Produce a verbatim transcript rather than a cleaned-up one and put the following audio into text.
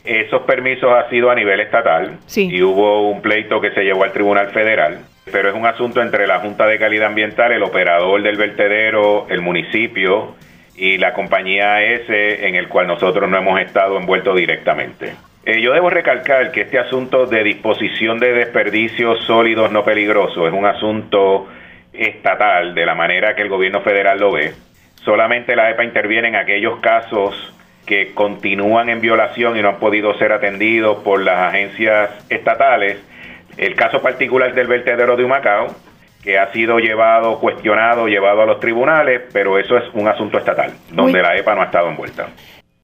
Esos permisos han sido a nivel estatal, sí. Y hubo un pleito que se llevó al Tribunal Federal, pero es un asunto entre la Junta de Calidad Ambiental, el operador del vertedero, el municipio y la compañía A S, en el cual nosotros no hemos estado envueltos directamente. Eh, yo debo recalcar que este asunto de disposición de desperdicios sólidos no peligrosos es un asunto estatal, de la manera que el gobierno federal lo ve. Solamente la E P A interviene en aquellos casos que continúan en violación y no han podido ser atendidos por las agencias estatales. El caso particular del vertedero de Humacao, que ha sido llevado, cuestionado, llevado a los tribunales, pero eso es un asunto estatal, donde Muy... la E P A no ha estado envuelta.